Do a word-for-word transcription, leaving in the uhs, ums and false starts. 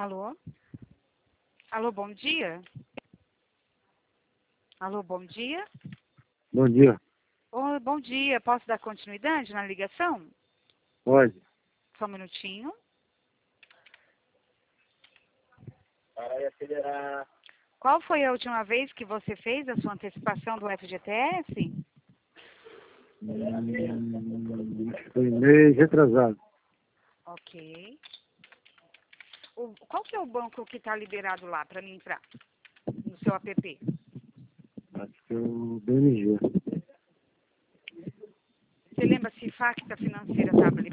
Alô? Alô, bom dia? Alô, bom dia? Bom dia. Oi, bom dia. Posso dar continuidade na ligação? Pode. Só um minutinho. Para aí acelerar. Qual foi a última vez que você fez a sua antecipação do F G T S? Hum, acho que foi mês retrasado. Ok. O, qual que é o banco que está liberado lá para mim entrar no seu app? Acho que é o B M G. Você lembra se Facta Financeira estava liberada?